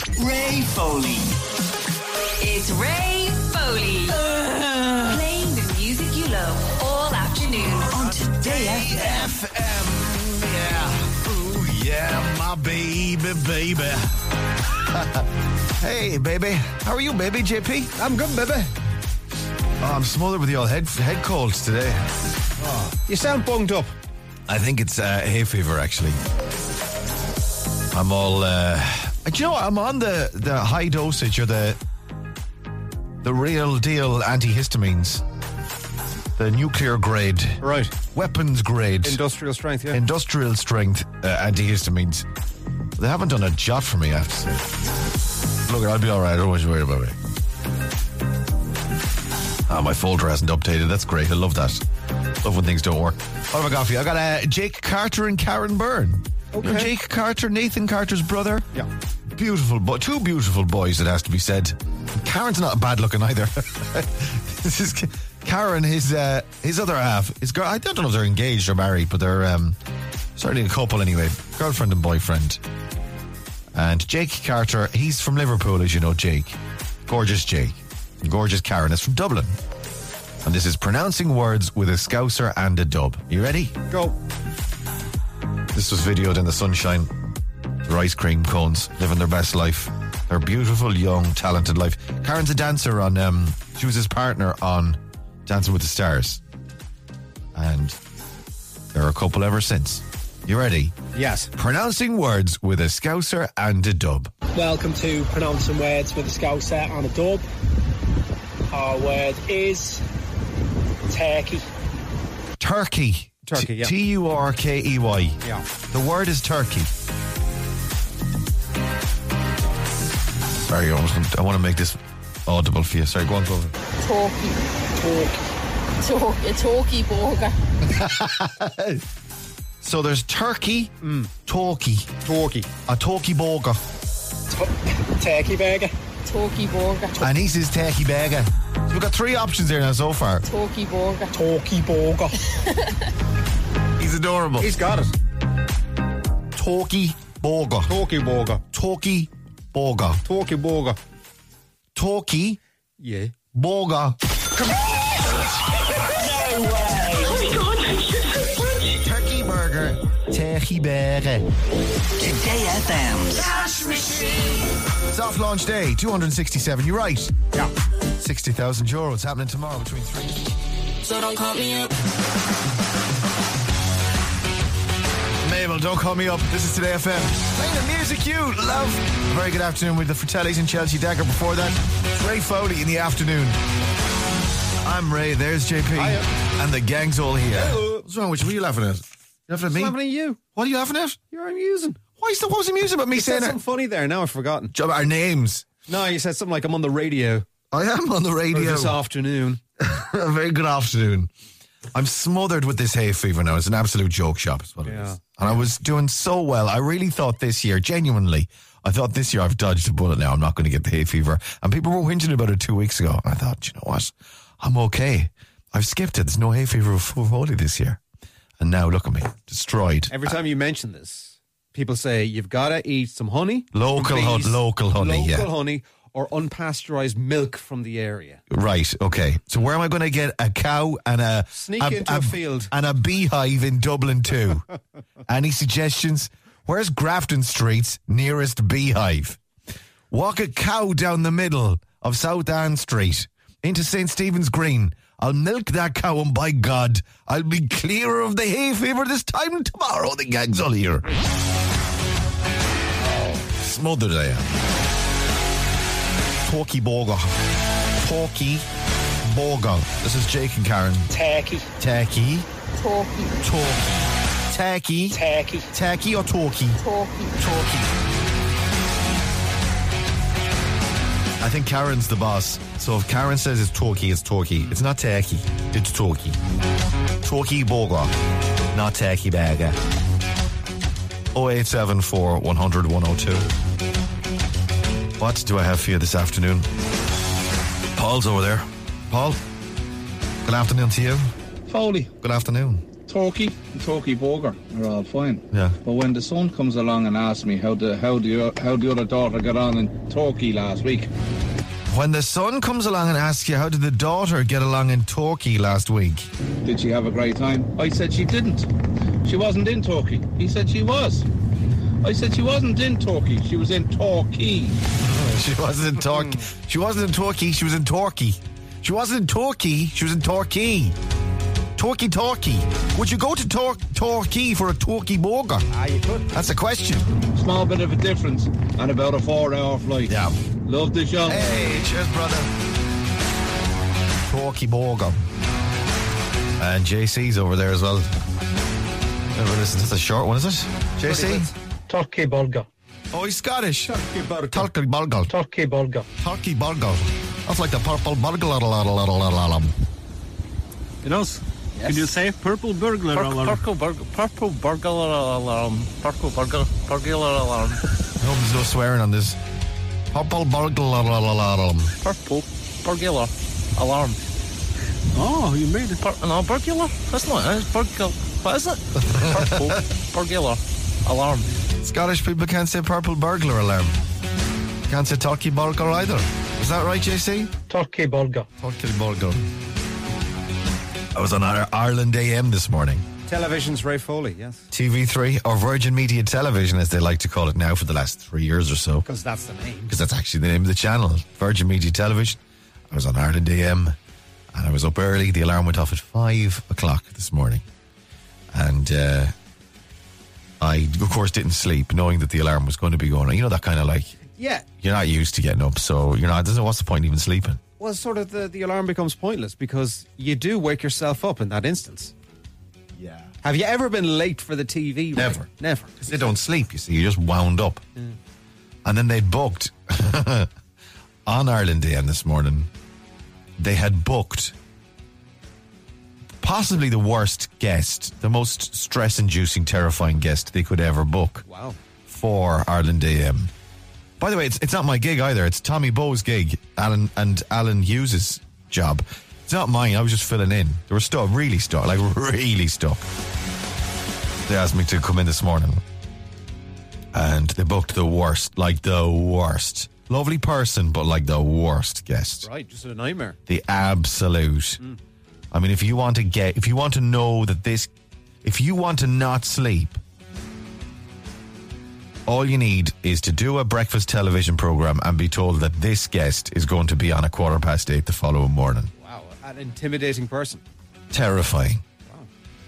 Ray Foley. It's Ray Foley. Playing the music you love all afternoon On Today FM. Yeah. Ooh, yeah, my baby. Hey, baby. How are you, baby, JP? I'm good, baby. Oh, I'm smothered with the old head colds today. You sound bunged up. I think it's hay fever, actually. I'm all... do you know what? I'm on the high dosage or the real deal antihistamines. The nuclear grade. Right. Weapons grade. Industrial strength, yeah. Industrial strength antihistamines. They haven't done a jot for me, I have to say. Look, I'll be alright. I don't want you to worry about me. My folder hasn't updated. That's great. I love that. Love when things don't work. What have I got for you? I got Jake Carter and Karen Byrne. Okay. You know Jake Carter, Nathan Carter's brother. Yeah. Beautiful, two beautiful boys, it has to be said. Karen's not bad looking either. This is Karen, his other half, his girl. I don't know if they're engaged or married, but they're certainly a couple anyway. Girlfriend and boyfriend. And Jake Carter, he's from Liverpool, as you know, Jake. Gorgeous Jake. And gorgeous Karen is from Dublin. And this is pronouncing words with a Scouser and a dub. You ready? Go. This was videoed in the sunshine. Their ice cream cones, living their best life. Their beautiful, young, talented life. Karen's a dancer on, she was his partner on Dancing with the Stars. And they're a couple ever since. You ready? Yes. Pronouncing words with a Scouser and a dub. Welcome to Pronouncing Words with a Scouser and a Dub. Our word is turkey. Turkey. Turkey, yeah. Turkey. Yeah. The word is turkey. Sorry, I want to make this audible for you. Sorry, go on, go over. A talkie burger. So there's turkey, talkie. A talkie burger. Turkey burger. Talkie burger. And he says turkey burger. So we've got three options there now so far. Talkie burger. Talkie burger. He's adorable. He's got it. Talkie burger. Talkie burger. Talkie burger. Talkie burger. Talkie Yeah. burger. Turkey burger. Turkey burger. Today FM's Cash Machine. Soft launch day, 267. You're right. Yeah. 60,000 euro. It's happening tomorrow between 3. So don't call me up. Mabel, don't call me up. This is Today FM. Playing the music you love. A very good afternoon with the Fratellis and Chelsea Dagger. Before that, Ray Foley in the afternoon. I'm Ray. There's JP. Hiya. And the gang's all here. Hello. What's wrong with you? What are you laughing at? You laughing at me? What's happening to you? What are you laughing at? You're amusing. What was the music about me You saying said something funny there. Now I've forgotten. our names? No, you said something like I'm on the radio. I am on the radio. This afternoon. A very good afternoon. I'm smothered with this hay fever now. It's an absolute joke shop, is what it Yeah. is. And I was doing so well. I really thought this year, genuinely, I thought this year I've dodged a bullet now. I'm not going to get the hay fever. And people were whinging about it 2 weeks ago. And I thought, you know what? I'm okay. I've skipped it. There's no hay fever for Foley this year. And now look at me. Destroyed. Every time you mention this, people say you've got to eat some honey. Local from bees, local honey, yeah. Local honey or unpasteurized milk from the area. Right, okay. So where am I going to get a cow and Sneak into a field. and a beehive in Dublin too? Any suggestions? Where's Grafton Street's nearest beehive? Walk a cow down the middle of South Ann Street into St. Stephen's Green. I'll milk that cow and by God, I'll be clearer of the hay fever this time tomorrow. The gang's all here. Smothered I am. Talkie burger. Talkie burger. This is Jake and Karen. Turkey. Turkey. Talkie. Talkie. Turkey. Turkey. Turkey or talkie? Talkie. Talkie. I think Karen's the boss. So if Karen says it's talkie, it's talkie. It's not turkey. It's talkie. Talkie burger. Not turkey burger. 0874 100 102. What do I have for you this afternoon? Paul's over there. Paul, good afternoon to you. Foley. Good afternoon. turkey and turkey burger are all fine. Yeah. But when the son comes along and asks me how the other daughter got on in Turkey last week, When the son comes along and asks you, how did the daughter get along in Turkey last week? did she have a great time? I said she didn't. She wasn't in Turkey. He said she was. I said she wasn't in Turkey. She was in Turkey. She wasn't in Turkey. She wasn't in Turkey. She was in Turkey. She wasn't in Turkey. She was in Turkey. Turkey. Would you go to Turkey for a turkey burger? You could. That's a question. Small bit of a difference and about a 4-hour flight. Yeah. Love the show. Hey, cheers, brother. Turkey burger. And JC's over there as well. Listen, that's a short one, is it? JC? Turkey burger. Oh, he's Scottish. Turkey burger. Turkey burger. Turkey burger. Turkey burger. That's like the purple burger. You know, can you say purple burglar alarm? Purple burglar alarm. I hope there's no swearing on this. Purple burger alarm. Purple burglar alarm. Oh, you made it. No, burglar? That's not it. It's burglar. What is it? Purple burglar alarm. Scottish people can't say purple burglar alarm. Can't say turkey burger either. Is that right, JC? Turkey burger. Turkey burger. I was on Ireland AM this morning. Television's Ray Foley, yes. TV3, or Virgin Media Television, as they like to call it now for the last 3 years or so. Because that's the name. Because that's actually the name of the channel, Virgin Media Television. I was on Ireland AM, and I was up early. The alarm went off at 5 o'clock this morning. And I, of course, didn't sleep, knowing that the alarm was going to be going on. You know, that kind of like, Yeah. you're not used to getting up, so you're not, what's the point in even sleeping? Well, sort of the alarm becomes pointless because you do wake yourself up in that instance. Yeah. Have you ever been late for the TV? Never. Ray? Never. Because they don't sleep, you see, you're just wound up. And then they'd booked, on Ireland AM this morning, they had booked possibly the worst guest, the most stress-inducing, terrifying guest they could ever book. Wow. For Ireland AM. By the way, it's not my gig either. It's Tommy Bowe's gig, Alan Hughes' job. It's not mine. I was just filling in. They were stuck, really stuck. They asked me to come in this morning. And they booked the worst, like the worst. Lovely person, but like the worst guest. Right, just a nightmare. The absolute. I mean, if you want to know that if you want to not sleep, all you need is to do a breakfast television program and be told that this guest is going to be on at 8:15 the following morning. Wow, an intimidating person. Terrifying. Wow.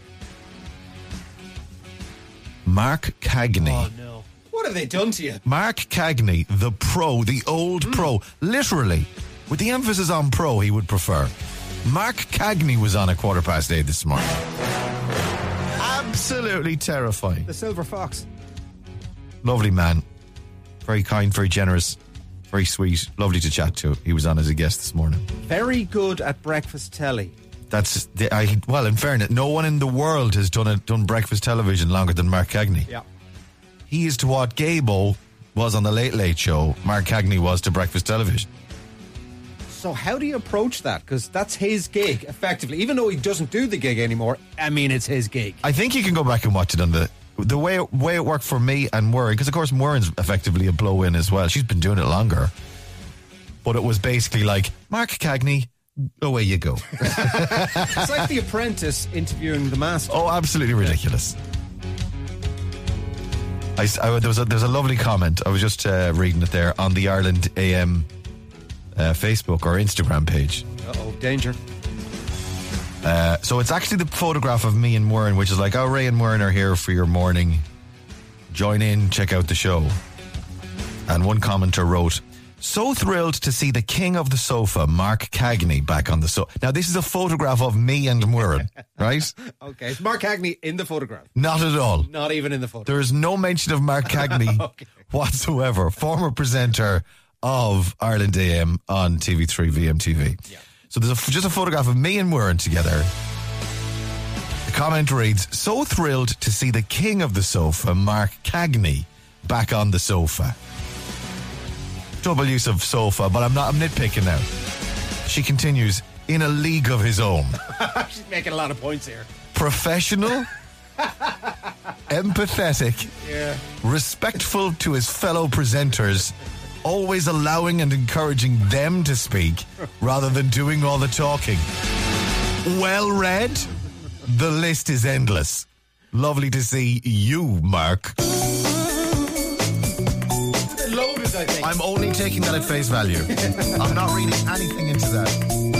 Mark Cagney. Oh, no. What have they done to you? Mark Cagney, the pro, the old pro, literally, with the emphasis on pro, he would prefer. Mark Cagney was on at 8:15 this morning. Absolutely terrifying. The Silver Fox. Lovely man. Very kind, very generous, very sweet. Lovely to chat to. He was on as a guest this morning. Very good at breakfast telly. Well, in fairness, no one in the world has done breakfast television longer than Mark Cagney. Yeah. He is to what Gable was on the Late Late Show, Mark Cagney was to breakfast television. So how do you approach that? Because that's his gig, effectively. Even though he doesn't do the gig anymore, I mean, it's his gig. I think you can go back and watch it on the way it worked for me and Murray, because of course Murray's effectively a blow-in as well. She's been doing it longer. But it was basically like, Mark Cagney, away you go. It's like The Apprentice interviewing the master. Oh, absolutely ridiculous. There's a lovely comment. I was just reading it there on the Ireland AM Facebook or Instagram page. Uh-oh, danger. So it's actually the photograph of me and Warren, which is like, Ray and Warren are here for your morning. Join in, check out the show. And one commenter wrote, so thrilled to see the king of the sofa, Mark Cagney, back on the sofa. Now, this is a photograph of me and Warren, right? Okay, is Mark Cagney in the photograph? Not at all. Not even in the photograph. There is no mention of Mark Cagney whatsoever. Former presenter of Ireland AM on TV3 VMTV. Yeah. So there's just a photograph of me and Warren together. The comment reads, so thrilled to see the king of the sofa, Mark Cagney, back on the sofa. Double use of sofa, but I'm nitpicking now. She continues, in a league of his own. She's making a lot of points here. professional, empathetic, respectful to his fellow presenters, always allowing and encouraging them to speak rather than doing all the talking. Well read. The list is endless. Lovely to see you, Mark. Loaded, I think. I'm only taking that at face value. I'm not reading anything into that.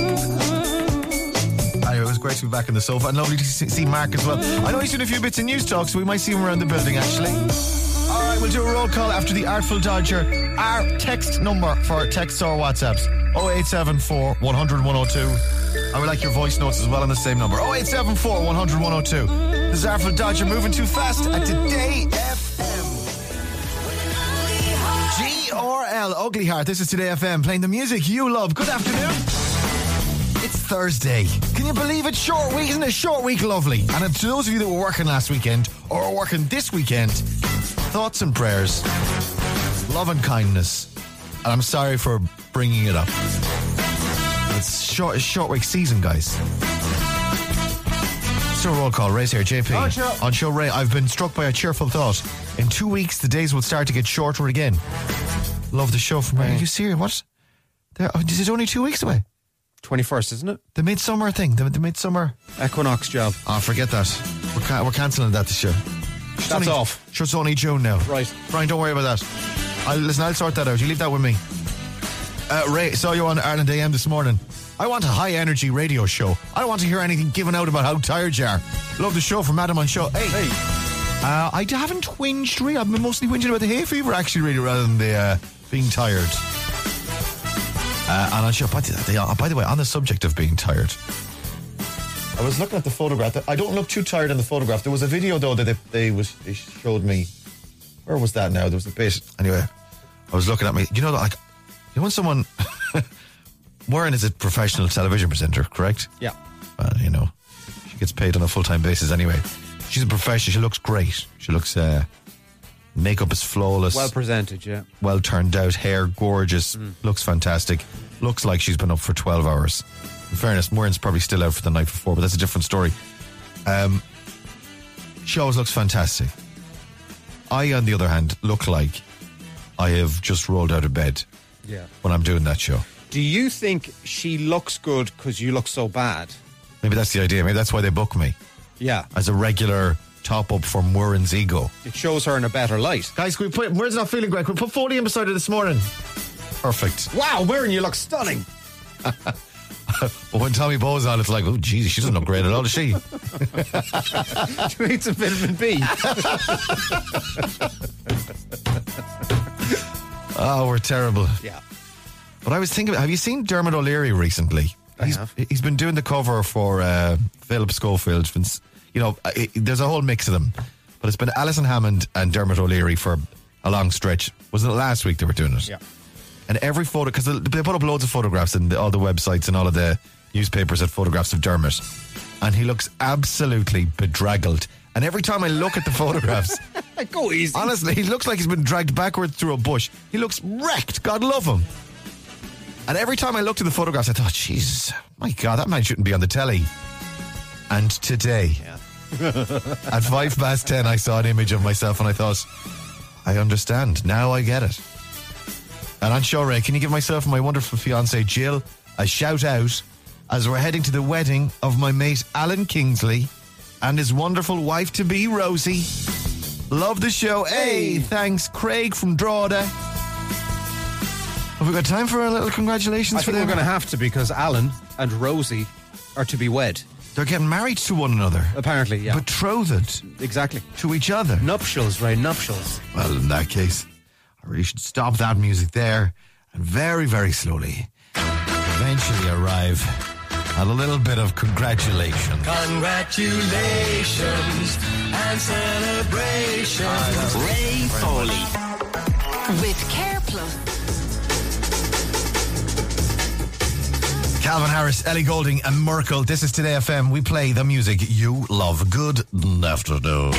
Anyway, it was great to be back on the sofa and lovely to see Mark as well. I know he's doing a few bits of news talk, so we might see him around the building, actually. All right, we'll do a roll call after the Artful Dodger. Our text number for texts or WhatsApps, 0874 100 102. I would like your voice notes as well on the same number, 0874 100 102. This is Artful Dodger moving too fast at Today FM. GRL, Ugly Heart. This is Today FM, playing the music you love. Good afternoon. It's Thursday. Can you believe it? Short week. Isn't it? Short week lovely? And to those of you that were working last weekend or are working this weekend, thoughts and prayers, love and kindness. And I'm sorry for bringing it up. It's short week season, guys. Still roll call. Ray's here. JP. On show Ray, I've been struck by a cheerful thought. In 2 weeks, the days will start to get shorter again. Love the show from Ray. Are you serious? What? Is it only 2 weeks away? 21st, isn't it? The midsummer thing. The midsummer equinox job. Oh, forget that. We're cancelling that this year. That's off. Sure, it's only June now. Right. Brian, don't worry about that. I'll sort that out. You leave that with me. Ray, saw you on Ireland AM this morning. I want a high energy radio show. I don't want to hear anything given out about how tired you are. Love the show from Adam on show. Hey. I haven't whinged really. I've been mostly whinging about the hay fever actually, really, rather than the being tired. And on show, by the way, on the subject of being tired, I was looking at the photograph. I don't look too tired in the photograph. There was a video though that they showed me. Where was that now? There was a bit. Anyway, I was looking at me. You know, like, you know when someone. Warren is a professional television presenter, correct? Yeah. You know, she gets paid on a full-time basis anyway. She's a professional. She looks great. She looks, makeup is flawless. Well presented, yeah. Well turned out, hair gorgeous, looks fantastic. Looks like she's been up for 12 hours. In fairness, Warren's probably still out for the night before, but that's a different story. She always looks fantastic. I, on the other hand, look like I have just rolled out of bed when I'm doing that show. Do you think she looks good because you look so bad? Maybe that's the idea. Maybe that's why they book me. Yeah. As a regular top-up for Warren's ego. It shows her in a better light. Guys, can we put... Warren's not feeling great. Can we put Foley in beside her this morning? Perfect. Wow, Warren, you look stunning. But when Tommy Bow's on, it's like, oh, Jesus, she doesn't look great at all, does she? She needs some vitamin B. Oh, we're terrible. Yeah. But I was thinking, have you seen Dermot O'Leary recently? He's been doing the cover for Philip Schofield. You know, there's a whole mix of them. But it's been Alison Hammond and Dermot O'Leary for a long stretch. Wasn't it last week they were doing it? Yeah. And every photo, because they put up loads of photographs and all the websites and all of the newspapers had photographs of Dermot. And he looks absolutely bedraggled. And every time I look at the photographs... Go easy. Honestly, he looks like he's been dragged backwards through a bush. He looks wrecked. God love him. And every time I looked at the photographs, I thought, Jesus, my God, that man shouldn't be on the telly. And today, at 10:05, I saw an image of myself and I thought, I understand. Now I get it. And on show, Ray, can you give myself and my wonderful fiancée, Jill, a shout out as we're heading to the wedding of my mate, Alan Kingsley, and his wonderful wife-to-be, Rosie. Love the show. Hey, thanks, Craig from Drogheda. Have we got time for a little congratulations for them? I think we're going to have to, because Alan and Rosie are to be wed. They're getting married to one another. Apparently, yeah. Betrothed. Exactly. To each other. Nuptials, Ray, nuptials. Well, in that case, I really should stop that music there and very, very slowly eventually arrive at a little bit of congratulations. Congratulations and celebrations. Ray Foley. With Care Plus. Calvin Harris, Ellie Goulding and Merkel. This is Today FM. We play the music you love. Good afternoon.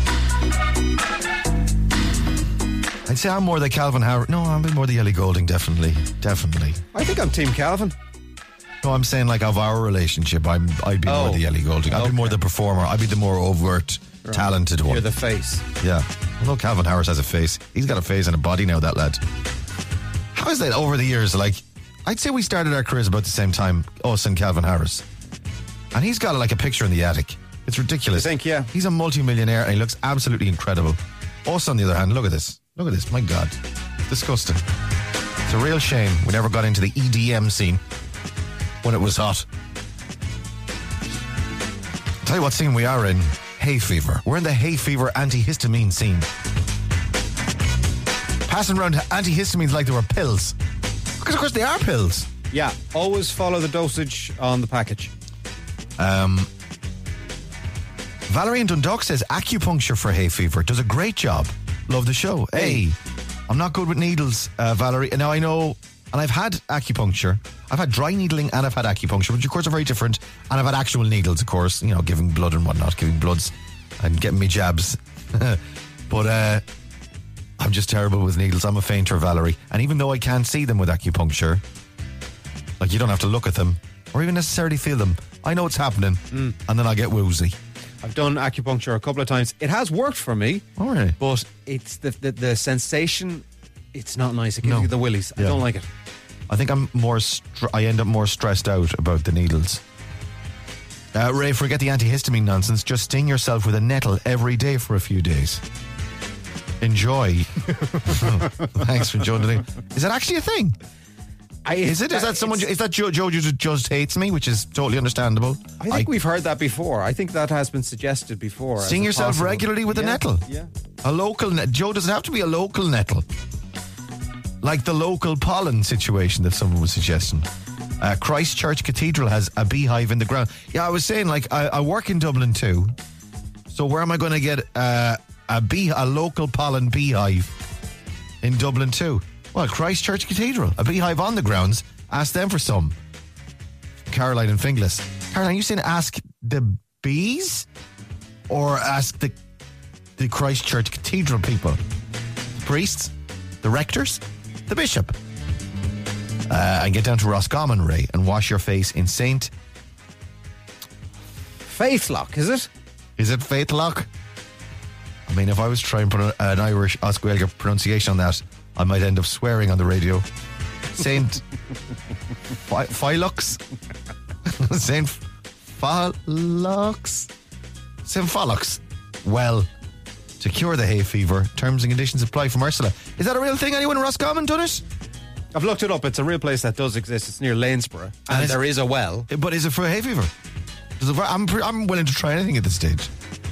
I'd say I'm more the Calvin Harris. No, I'm more the Ellie Goulding, definitely. Definitely. I think I'm Team Calvin. No, I'm saying like of our relationship, I'd be more the Ellie Goulding. I'd be more the performer. I'd be the more overt, talented one. You're the face. Yeah. Well, no, Calvin Harris has a face. He's got a face and a body now, that lad. How is that over the years? Like, I'd say we started our careers about the same time, us and Calvin Harris. And he's got like a picture in the attic. It's ridiculous. You think, yeah. He's a multi-millionaire and he looks absolutely incredible. Us, on the other hand, look at this. Look at this. My God. Disgusting. It's a real shame we never got into the EDM scene when it was hot. I'll tell you what scene we are in. Hay fever. We're in the hay fever antihistamine scene. Passing around antihistamines like they were pills. Because of course they are pills. Yeah, always follow the dosage on the package. Valerie in Dundalk says acupuncture for hay fever. Does a great job. Love the show. Hey. I'm not good with needles, Valerie. Now I know, and I've had acupuncture. I've had dry needling and I've had acupuncture, which of course are very different. And I've had actual needles, of course, you know, giving blood and whatnot, giving bloods and getting me jabs. But I'm just terrible with needles. I'm a fainter, Valerie. And even though I can't see them with acupuncture, like you don't have to look at them or even necessarily feel them. I know it's happening and then I get woozy. I've done acupuncture a couple of times. It has worked for me. Oh, really? But it's the sensation, it's not nice. It gives you the willies. I don't like it. I think I'm more I end up more stressed out about the needles. Ray, forget the antihistamine nonsense. Just sting yourself with a nettle every day for a few days. Enjoy. Thanks for joining. Is that actually a thing? Is it? Is that someone? Is that Joe just hates me, which is totally understandable? I think we've heard that before. I think that has been suggested before. Sting yourself regularly with a nettle. Yeah. A local Joe, doesn't have to be a local nettle. Like the local pollen situation that someone was suggesting. Christchurch Cathedral has a beehive in the ground. Yeah, I was saying, like, I work in Dublin too. So where am I going to get a local pollen beehive in Dublin too? Well, Christchurch Cathedral, a beehive on the grounds. Ask them for some. Caroline and Finglas. Caroline, you saying ask the bees or ask the Christchurch Cathedral people? The priests? The rectors? The bishop? And get down to Roscommon, Ray, and wash your face in Saint Faithlock, is it? Is it Faithlock? I mean, if I was trying to put an Irish Oscuelga pronunciation on that, I might end up swearing on the radio. Saint Phyllox? Saint Phyllox? Saint Phyllox. Well, to cure the hay fever, terms and conditions apply from Ursula. Is that a real thing? Anyone in Roscommon done it? I've looked it up. It's a real place that does exist. It's near Lanesborough. And there is a well. But is it for hay fever? I'm willing to try anything at this stage.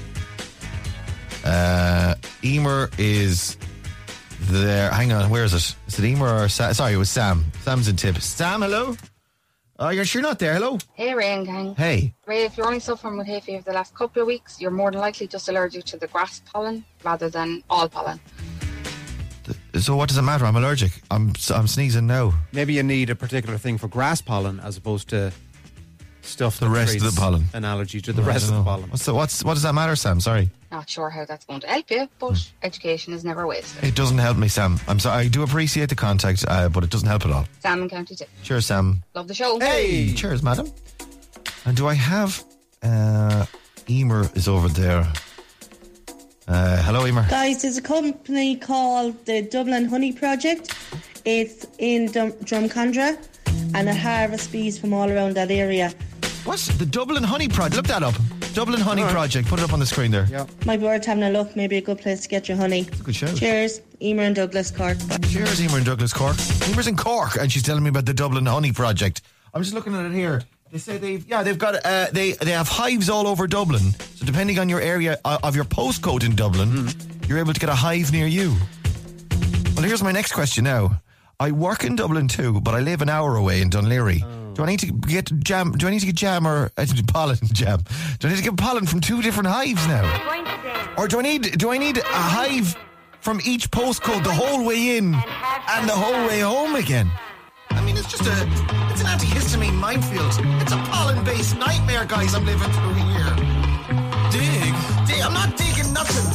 Emer is there. Hang on, where is it? Is it Emer or Sam? Sorry, it was Sam. Sam's in Tip. Sam, hello? Oh, you're sure not there. Hello? Hey, Ray and gang. Hey. Ray, if you're only suffering with hay fever the last couple of weeks, you're more than likely just allergic to the grass pollen rather than all pollen. So what does it matter? I'm allergic. I'm sneezing now. Maybe you need a particular thing for grass pollen as opposed to stuff the rest of the pollen. An allergy to the rest of the pollen. What does that matter, Sam? Sorry. Not sure how that's going to help you, but education is never wasted. It doesn't help me, Sam. I'm sorry. I do appreciate the contact, but it doesn't help at all. Sam in County Tip. Cheers, Sam. Love the show. Hey! Cheers, madam. And do I have... Emer is over there. Hello, Emer. Guys, there's a company called the Dublin Honey Project. It's in Drumcondra, and it harvests bees from all around that area. What's the Dublin Honey Project? Look that up. Dublin Honey Project. Put it up on the screen there. Yeah. Might be worth having a look. Maybe a good place to get your honey. It's a good show. Cheers. Emer and Douglas, Cork. Cheers, Emer and Douglas, Cork. Emer's in Cork, and she's telling me about the Dublin Honey Project. I'm just looking at it here. They say they've got they have hives all over Dublin. So depending on your area of your postcode in Dublin, you're able to get a hive near you. Well, here's my next question now. I work in Dublin too, but I live an hour away in Dunleary. Do I need to get jam? Do I need to get jam or pollen jam? Do I need to get pollen from two different hives now? Or do I need a hive from each postcode the whole way in and the whole way home again? I mean, it's an antihistamine minefield. It's a pollen-based nightmare, guys, I'm living through here. I'm not digging nothing.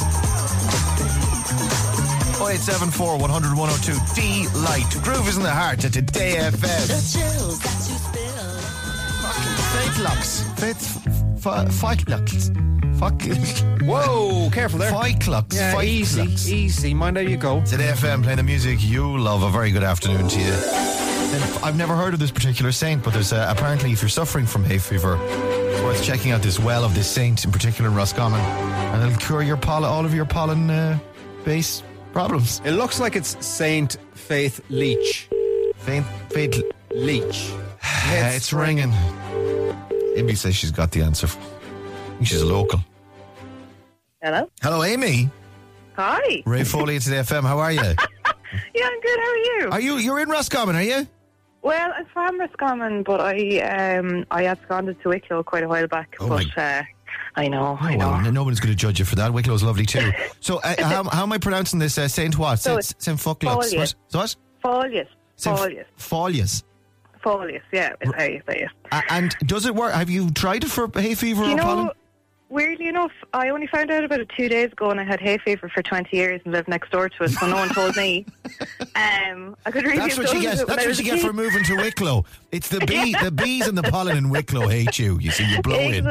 0874 100 102 D-Light. Groove is in the heart of Today FM. The chills that you spill. Whoa, careful there. Yeah, easy. Mind how you go. Today FM playing the music you love. A very good afternoon to you. And I've never heard of this particular saint, but there's apparently, if you're suffering from hay fever, it's worth checking out this well of this saint, in particular in Roscommon, and it'll cure your all of your pollen-based problems. It looks like it's Saint Faith Leach. Faith Leach. It's ringing. Amy says she's got the answer. I think she's a local. Hello? Hello, Amy. Hi. Ray Foley at Today FM. How are you? Yeah, I'm good. How are you? You're in Roscommon, are you? Well, I'm from Roscommon, but I absconded to Wicklow quite a while back. I know. Well, nobody's going to judge you for that. Wicklow's lovely too. So, how am I pronouncing this? Saint what? So Saint Fucklux. What? Folius. Folius, yeah, is how you say it. And does it work? Have you tried it for hay fever or pollen? Weirdly enough, I only found out about it 2 days ago, and I had hay fever for 20 years and lived next door to it, so no one told me. I could really. That's what you get. That's what you get for moving to Wicklow. It's the bees and the pollen in Wicklow hate you. You see, you blow in.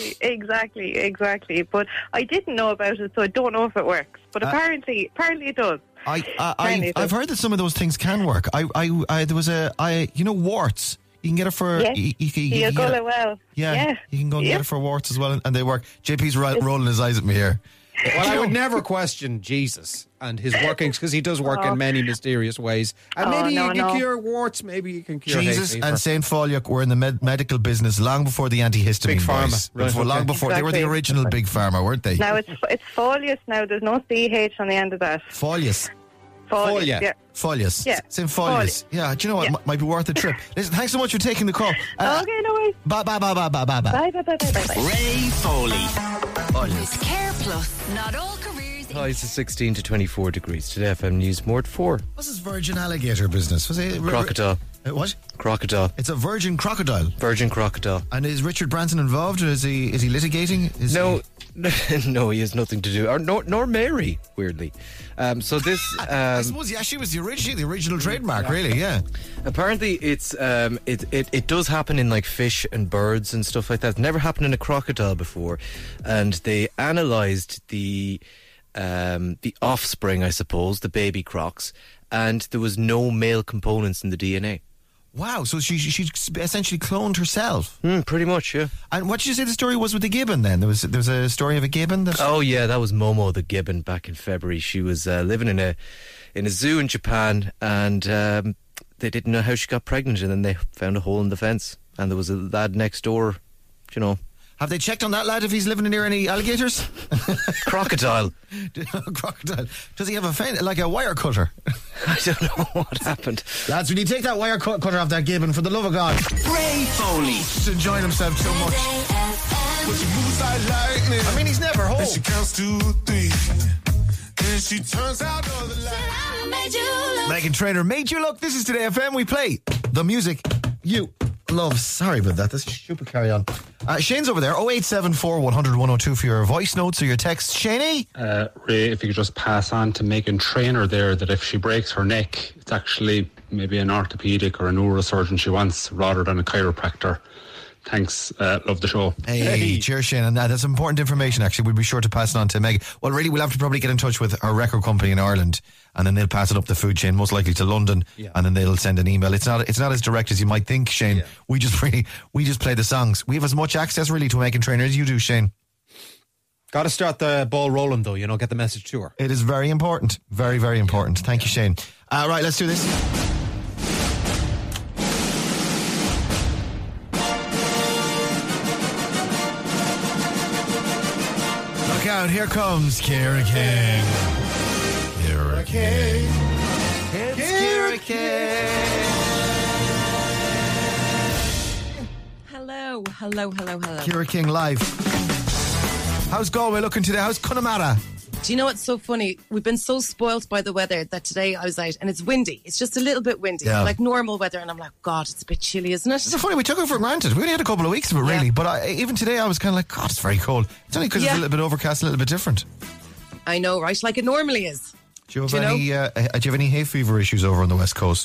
Exactly. But I didn't know about it, so I don't know if it works. But apparently it does. I've heard that some of those things can work. There was warts. You can get it for... Yeah, you can go well. Yeah, you can go and get it for warts as well, and they work. JP's rolling his eyes at me here. Well, I would never question Jesus and his workings, because he does work in many mysterious ways. And maybe you can cure warts, maybe you can cure Jesus hay fever. and St. Folliot were in the medical business long before the antihistamine Big Pharma. boys. Right, long before. They were the original Big Pharma, weren't they? Now it's Folius now. There's no CH on the end of that. Folius. Folius, yeah. Folius. Yeah. St. Folius. Yeah, do you know what? Might be worth a trip. Listen, thanks so much for taking the call. Okay, no worries. Bye. Bye. Ray Foley. With Care Plus, not all careers. Highs of 16 to 24 degrees. Today FM News more at 4. What's this virgin alligator business? Was it crocodile? What? Crocodile. It's a virgin crocodile. Virgin crocodile. And is Richard Branson involved? Or is he litigating? No, he has nothing to do. Nor Mary, weirdly. So this... I suppose, she was the original trademark, really, yeah. Apparently, it's it does happen in like fish and birds and stuff like that. It's never happened in a crocodile before. And they analysed the offspring, I suppose, the baby crocs, and there was no male components in the DNA. Wow, so she essentially cloned herself. Pretty much, yeah. And what did you say the story was with the gibbon then? There was a story of a gibbon? Oh yeah, that was Momo the gibbon back in February. She was living in a zoo in Japan, and they didn't know how she got pregnant, and then they found a hole in the fence, and there was a lad next door, you know. Have they checked on that lad if he's living near any alligators? Crocodile. Crocodile. Does he have a wire cutter? I don't know what happened. Lads, will you take that wire cutter off that gibbon, for the love of God? Ray Foley. He's enjoying himself so much. I mean, he's never home. She counts to 3. And she turns out all the lights. Megan Trainor made you look. This is Today FM. We play the music you love. Sorry about that. That's stupid. Carry on. Shane's over there. 0874 100 102 for your voice notes or your texts. Shaney? Ray, if you could just pass on to Megan Trainor there that if she breaks her neck, it's actually maybe an orthopedic or a neurosurgeon she wants rather than a chiropractor. Thanks. Love the show. Hey, cheers, Shane. And that's important information, actually. We'll be sure to pass it on to Meg. Well, really, we'll have to probably get in touch with our record company in Ireland, and then they'll pass it up the food chain, most likely to London, and then they'll send an email. It's not as direct as you might think, Shane. Yeah. We just play the songs. We have as much access, really, to Megan Trainor as you do, Shane. Got to start the ball rolling, though, get the message to her. It is very important. Very, very important. Thank you, Shane. Right, let's do this. Out, here comes Kira King. Kira King. It's Kira King. Hello. Kira King live. How's Galway looking today? How's Connemara? Do you know what's so funny? We've been so spoilt by the weather that today I was out and it's windy. It's just a little bit windy, like normal weather. And I'm like, God, it's a bit chilly, isn't it? It's funny, we took it for granted. We only had a couple of weeks of it, really. But even today I was kind of like, God, it's very cold. It's only because it's a little bit overcast, a little bit different. I know, right? Like it normally is. Do you have any hay fever issues over on the West Coast?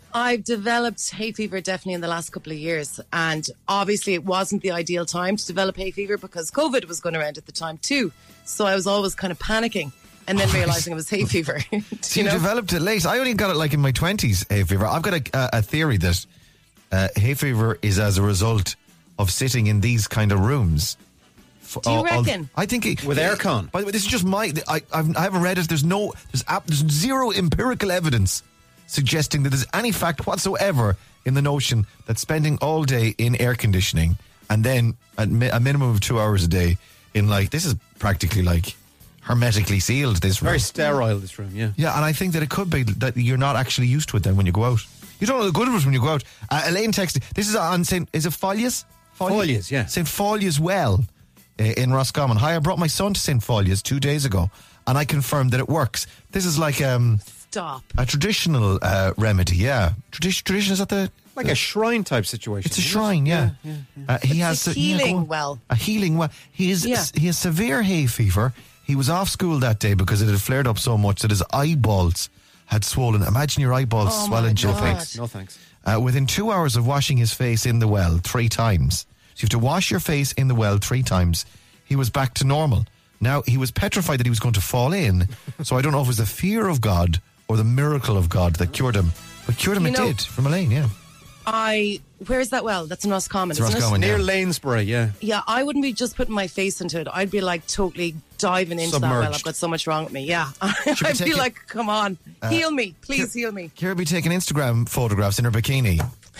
I've developed hay fever definitely in the last couple of years. And obviously it wasn't the ideal time to develop hay fever because COVID was going around at the time too. So I was always kind of panicking and then realising it was hay fever. You developed it late. I only got it like in my 20s, hay fever. I've got a theory that hay fever is as a result of sitting in these kind of rooms. Do you reckon? I think with aircon. By the way, this is just I haven't read it. There's zero empirical evidence suggesting that there's any fact whatsoever in the notion that spending all day in air conditioning and then a minimum of 2 hours a day in this is practically hermetically sealed. This room. Very sterile. This room, yeah. Yeah, and I think that it could be that you're not actually used to it then when you go out. You don't know the good of it when you go out. Elaine texted. This is on St. Is it Folias? Folias, yeah. St. Folias Well in Roscommon. Hi, I brought my son to St. Folias 2 days ago, and I confirmed that it works. This is like Stop. A traditional remedy, yeah. Tradition, is that like a shrine type situation? It's a shrine, yeah. He has a healing well. A healing well. He has severe hay fever. He was off school that day because it had flared up so much that his eyeballs had swollen. Imagine your eyeballs swelling. No thanks. No thanks. Within 2 hours of washing his face in the well 3 times, so you have to wash your face in the well 3 times, he was back to normal. Now, he was petrified that he was going to fall in, so I don't know if it was the fear of God or the miracle of God that cured him. But cured him did, from Elaine, yeah. Where is that well? That's in Roscommon, isn't Roscommon, it? Near Lanesborough, yeah. Yeah, I wouldn't be just putting my face into it. I'd be totally diving into Submerged. that well. I've got so much wrong with me, yeah. I'd be come on, heal me. Please heal me. Kira be taking Instagram photographs in her bikini.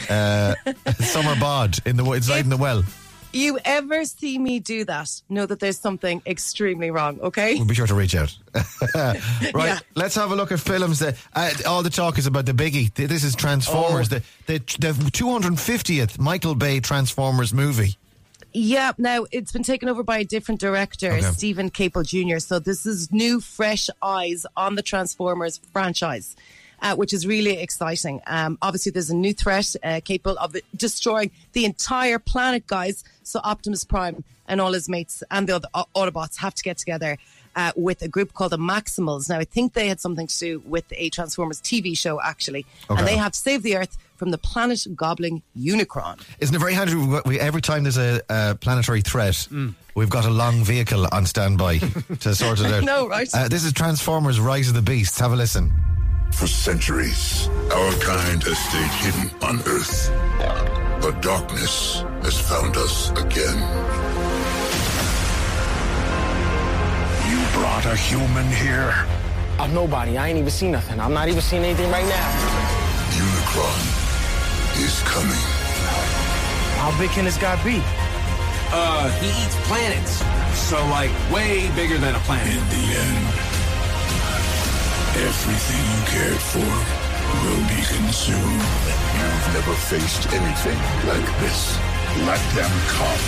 Summer bod inside in the well. You ever see me do that, know that there's something extremely wrong, okay? We'll be sure to reach out. Right, Let's have a look at films. All the talk is about the biggie. This is Transformers, the 250th Michael Bay Transformers movie. Yeah, now it's been taken over by a different director, Stephen Caple Jr., so this is new, fresh eyes on the Transformers franchise. Which is really exciting. Obviously, there's a new threat capable of destroying the entire planet, guys. So Optimus Prime and all his mates and the other Autobots have to get together with a group called the Maximals. Now, I think they had something to do with a Transformers TV show, actually. Okay. And they have to save the Earth from the planet-gobbling Unicron. Isn't it very handy? Every time there's a planetary threat, we've got a long vehicle on standby to sort it out. No, right? This is Transformers Rise of the Beasts. Have a listen. For centuries, our kind has stayed hidden on Earth. But darkness has found us again. You brought a human here. I'm nobody. I ain't even seen nothing. I'm not even seeing anything right now. Unicron is coming. How big can this guy be? He eats planets. So, way bigger than a planet. In the end, everything you cared for will be consumed. You've never faced anything like this. Let them come.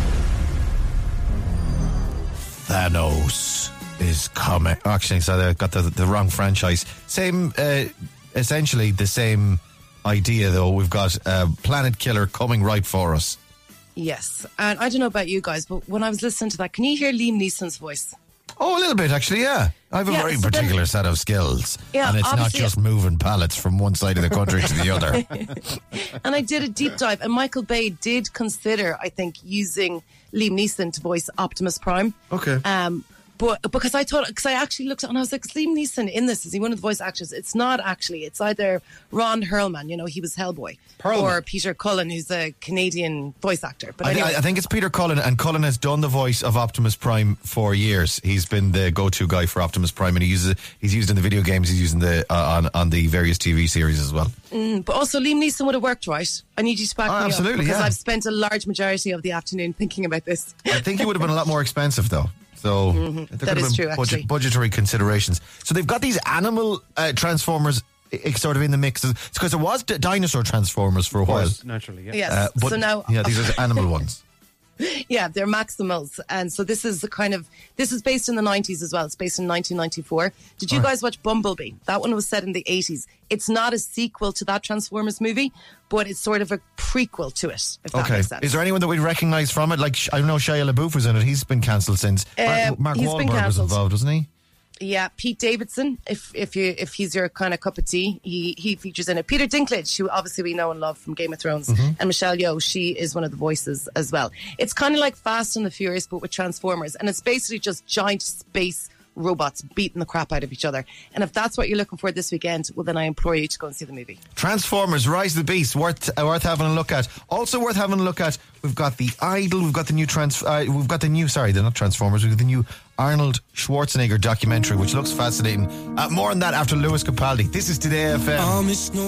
Thanos is coming. Actually, so they got the wrong franchise. Same, essentially the same idea, though. We've got a planet killer coming right for us. Yes. And I don't know about you guys, but when I was listening to that, can you hear Liam Neeson's voice? Oh, a little bit, actually, yeah. I have a very particular set of skills. Yeah, and it's not just moving pallets from one side of the country to the other. And I did a deep dive, and Michael Bay did consider, I think, using Liam Neeson to voice Optimus Prime. Okay. But because I actually looked at it and I was like, is Liam Neeson in this? Is he one of the voice actors? It's not actually. It's either Ron Perlman, he was Hellboy, or Peter Cullen, who's a Canadian voice actor. But I think it's Peter Cullen, and Cullen has done the voice of Optimus Prime for years. He's been the go-to guy for Optimus Prime, and he's used in the video games. He's using on the various TV series as well. But also Liam Neeson would have worked, right? I need you to back me up absolutely, because I've spent a large majority of the afternoon thinking about this. I think he would have been a lot more expensive, though. So that is true, actually. Budgetary considerations. So they've got these animal Transformers sort of in the mix. It's because there was dinosaur Transformers for a while. Naturally, yeah. Yes. But so now, these are animal ones. Yeah, they're Maximals, and so this is based in the 90s as well. It's based in 1994. Did you guys watch Bumblebee? That one was set in the 80s. It's not a sequel to that Transformers movie, but it's sort of a prequel to it, if that makes sense. Is there anyone that we'd recognise from it? Like, I know Shia LaBeouf was in it. He's been cancelled since. Mark he's Wahlberg been was cancelled. involved, wasn't he? Yeah, Pete Davidson, if he's your kind of cup of tea, he features in it. Peter Dinklage, who obviously we know and love from Game of Thrones, and Michelle Yeoh, she is one of the voices as well. It's kind of like Fast and the Furious, but with Transformers, and it's basically just giant space robots beating the crap out of each other. And if that's what you're looking for this weekend, well, then I implore you to go and see the movie. Transformers: Rise of the Beast, worth having a look at. Also worth having a look at. We've got the Idol. We've got the new they're not Transformers. We've got the new Arnold Schwarzenegger documentary, which looks fascinating. More on that after Lewis Capaldi. This is Today FM.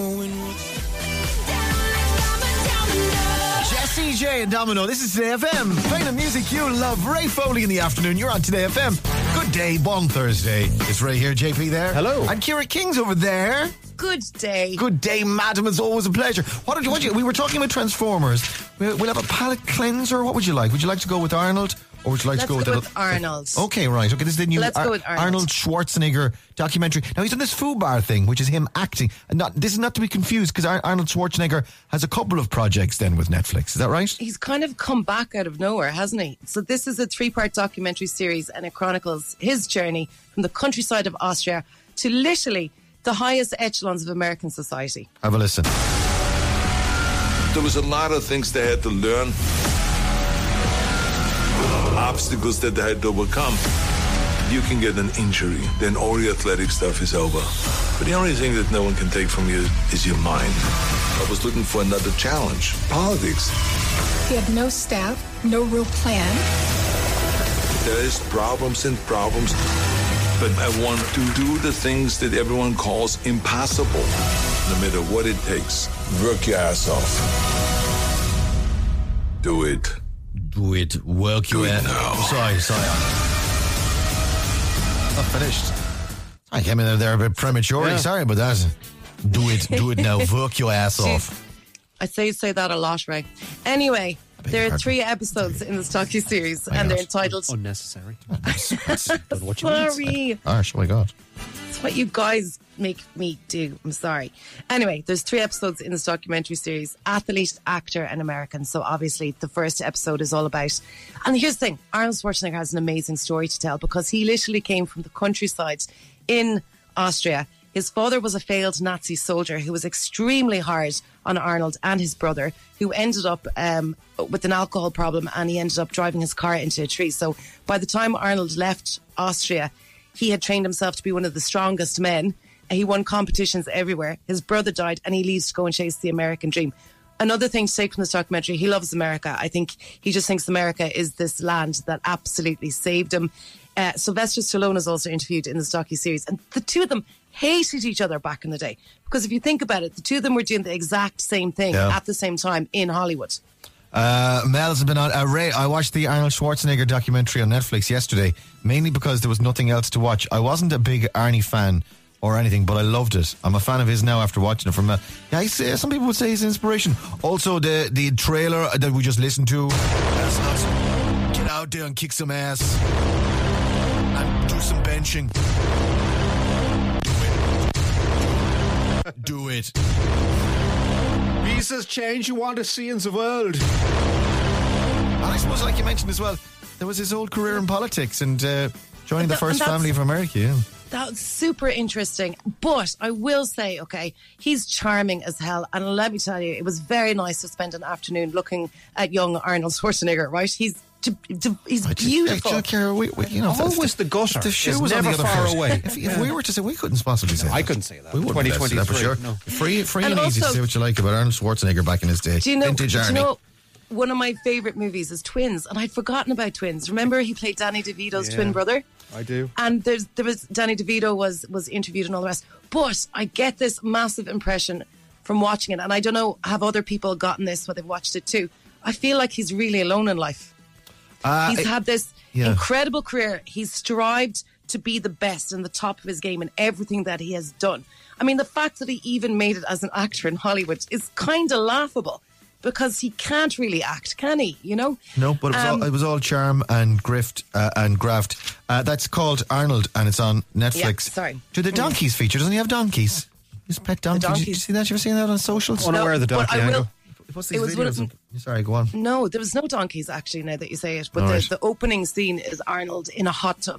Jessie J and Domino. This is Today FM. Playing the music you love. Ray Foley in the afternoon. You're on Today FM. Good day, Bon Thursday. It's Ray here, JP there. Hello. And Ciara King's over there. Good day. Good day, madam. It's always a pleasure. We were talking about Transformers. We'll have a palate cleanser. What would you like? Would you like to go with Arnold? Or would you like Let's to go with Arnold? Okay, right. Okay, this is the new Let's go with Arnold Schwarzenegger documentary. Now, he's done this FUBAR thing, which is him acting. And this is not to be confused, because Arnold Schwarzenegger has a couple of projects then with Netflix. Is that right? He's kind of come back out of nowhere, hasn't he? So this is a 3-part documentary series, and it chronicles his journey from the countryside of Austria to literally the highest echelons of American society. Have a listen. There was a lot of things they had to learn. Obstacles that they had to overcome. You can get an injury, then all your athletic stuff is over. But the only thing that no one can take from you is your mind. I was looking for another challenge. Politics. He had no staff, no real plan. There's problems and problems, but I want to do the things that everyone calls impossible. No matter what it takes, work your ass off. Do it. Do it. Work your ass off. Sorry. Not finished. I came in there a bit prematurely. Yeah. Sorry about that. Do it now. Work your ass off. I say that a lot, Ray. Anyway, there are 3 episodes in this docu-series, and they're entitled... Unnecessary. Sorry. Harsh, oh my God. That's what you guys make me do. I'm sorry. Anyway, there's 3 episodes in this documentary series. Athlete, actor, and American. So obviously the first episode is all about... And here's the thing. Arnold Schwarzenegger has an amazing story to tell, because he literally came from the countryside in Austria. His father was a failed Nazi soldier who was extremely hard on Arnold and his brother, who ended up with an alcohol problem, and he ended up driving his car into a tree. So by the time Arnold left Austria, he had trained himself to be one of the strongest men. He won competitions everywhere. His brother died, and he leaves to go and chase the American dream. Another thing to take from this documentary, he loves America. I think he just thinks America is this land that absolutely saved him. Sylvester Stallone is also interviewed in this docu-series, and the two of them hated each other back in the day. Because if you think about it, the two of them were doing the exact same thing at the same time in Hollywood. Mel's been on Ray. I watched the Arnold Schwarzenegger documentary on Netflix yesterday, mainly because there was nothing else to watch. I wasn't a big Arnie fan or anything, but I loved it. I'm a fan of his now after watching it from some people would say he's an inspiration. Also the trailer that we just listened to, get out there and kick some ass and do some benching. Do it. Visas change you want to see in the world. And I suppose, like you mentioned as well, there was his old career in politics and joining the First Family of America. Yeah. That's super interesting. But I will say, okay, he's charming as hell. And let me tell you, it was very nice to spend an afternoon looking at young Arnold Schwarzenegger, right? He's beautiful. Always the gutter. The shoe is was never on the far other away. If we were to say, we couldn't possibly say I couldn't say that. We wouldn't be able to say that for sure. No. Free and And easy to also- say what you like about Arnold Schwarzenegger back in his day. Do you know, Vintage Arnie. one of my favourite movies is Twins, and I'd forgotten about Twins. Remember he played Danny DeVito's twin brother? I do. And there was Danny DeVito was interviewed and all the rest. But I get this massive impression from watching it, and I don't know, have other people gotten this when they've watched it too? I feel like he's really alone in life. He's had this incredible career. He's strived to be the best and the top of his game in everything that he has done. I mean, the fact that he even made it as an actor in Hollywood is kind of laughable, because he can't really act, can he? You know? No, but it was all charm and grift and graft. That's called Arnold, and it's on Netflix. Yeah, sorry. Do the donkeys feature? Doesn't he have donkeys? His pet donkey. Did you see that? You ever seen that on socials? Unaware of the donkey angle. What's these videos? Sorry, go on. No, there was no donkeys, actually, now that you say it. But All the, right. the opening scene is Arnold in a hot tub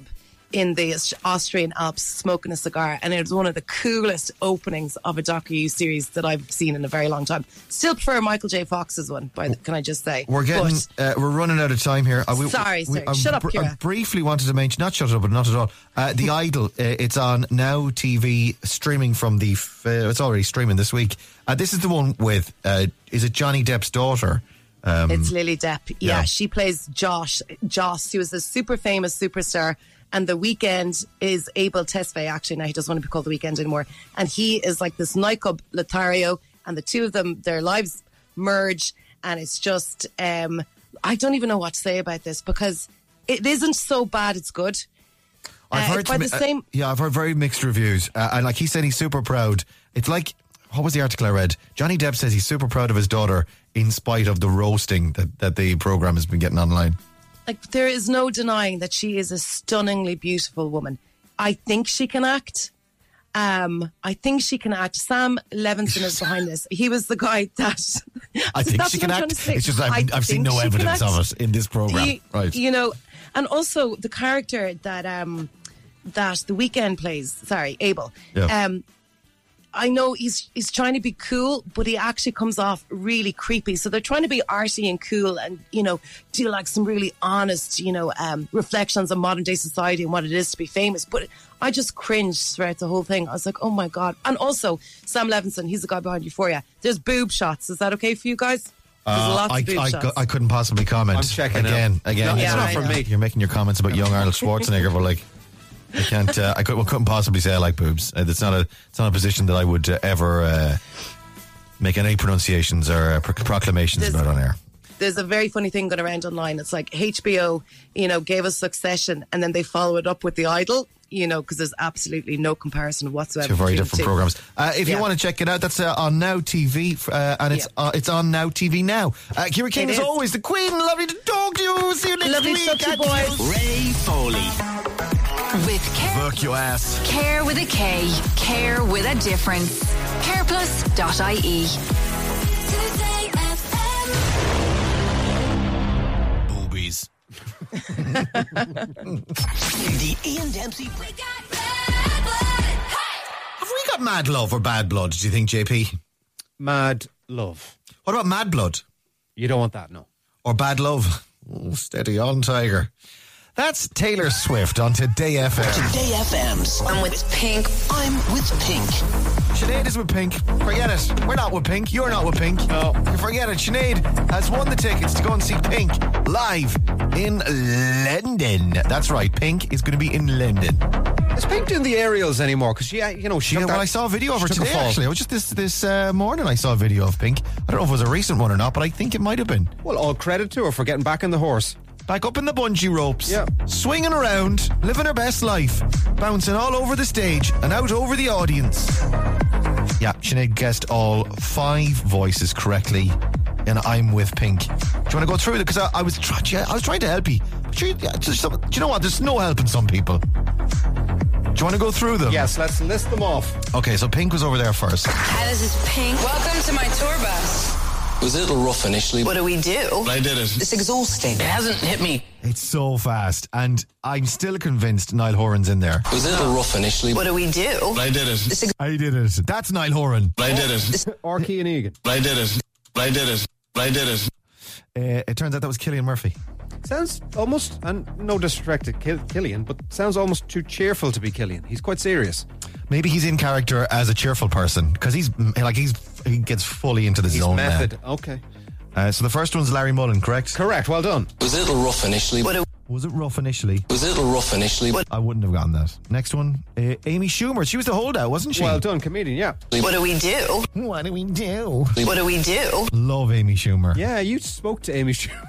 in the Austrian Alps smoking a cigar, and it was one of the coolest openings of a docu-series that I've seen in a very long time. Still prefer Michael J. Fox's one, can I just say. We're running out of time here. Sorry. Shut up, Ciara. I briefly wanted to mention, not shut up, but not at all. The Idol, it's on Now TV, streaming from it's already streaming this week. This is the one with, is it Johnny Depp's daughter? It's Lily Depp. Yeah, she plays Joss. He was a super famous superstar. And The Weeknd is Abel Tesfaye, actually. Now he doesn't want to be called The Weeknd anymore. And he is like this nightclub Lothario, and the two of them, their lives merge. And it's just, I don't even know what to say about this, because it isn't so bad, it's good. I've heard I've heard very mixed reviews. And like he said, he's super proud. It's like, what was the article I read? Johnny Depp says he's super proud of his daughter in spite of the roasting that the programme has been getting online. Like, there is no denying that she is a stunningly beautiful woman. I think she can act. Sam Levinson is behind this. He was the guy that... I think she can act. It's just I've seen no evidence of it in this programme. Right. You know, and also the character that The Weeknd plays, Abel. Yeah. I know he's trying to be cool, but he actually comes off really creepy. So they're trying to be arty and cool and, do like some really honest, reflections on modern day society and what it is to be famous. But I just cringed throughout the whole thing. I was like, oh my God. And also, Sam Levinson, he's the guy behind Euphoria. There's boob shots. Is that okay for you guys? There's lots of boob shots. I couldn't possibly comment. I'm checking again. No, it's not for me. You're making your comments about young Arnold Schwarzenegger, but like... I can't. Couldn't possibly say I like boobs. It's not a position that I would ever make any pronunciations or proclamations about on air. There's a very funny thing going around online. It's like HBO, gave us Succession, and then they follow it up with The Idol. Because there's absolutely no comparison whatsoever. Two very different programs. If you want to check it out, that's on Now TV, and it's on Now TV now. Ciara King, as always, the Queen. Lovely to talk to you. See you next week. Lovely to talk to you, boys. Ray Foley. With Care. Work your ass. Care with a K. Care with a difference. Careplus.ie. Boobies. The Ian Dempsey. Have we got mad love or bad blood, do you think, JP? Mad love. What about mad blood? You don't want that, no. Or bad love? Oh, steady on, Tiger. That's Taylor Swift on Today FM. Today FM's. I'm with Pink. I'm with Pink. Sinead is with Pink. Forget it. We're not with Pink. You're not with Pink. No. Forget it. Sinead has won the tickets to go and see Pink live in London. That's right. Pink is going to be in London. Is Pink doing the aerials anymore? Because I saw a video of her today. Actually, it was just this morning. I saw a video of Pink. I don't know if it was a recent one or not, but I think it might have been. Well, all credit to her for getting back on the horse. Back up in the bungee ropes, swinging around, living her best life, bouncing all over the stage and out over the audience. Yeah, Sinead guessed all 5 voices correctly, and I'm with Pink. Do you want to go through it? Because I was trying to help you. Do you know what? There's no helping some people. Do you want to go through them? Yes, let's list them off. Okay, so Pink was over there first. Hi, this is Pink. Welcome to my tour bus. It was a little rough initially. What do we do? I did it. It's exhausting. It hasn't hit me. It's so fast, and I'm still convinced Niall Horan's in there. It was a little rough initially. What do we do? I did it. I did it. That's Niall Horan. I did it. Or Cian Egan. I did it. I did it. I did it. It turns out that was Cillian Murphy. Sounds almost, and no disrespect to Cillian, but sounds almost too cheerful to be Cillian. He's quite serious. Maybe he's in character as a cheerful person, because he gets fully into the zone. Method. Okay. So the first one's Larry Mullen, correct? Correct, well done. It was a little rough initially. Was it rough initially? It was a little rough initially. I wouldn't have gotten that. Next one, Amy Schumer. She was the holdout, wasn't she? Well done, comedian, yeah. What do we do? What do we do? What do we do? Love Amy Schumer. Yeah, you spoke to Amy Schumer.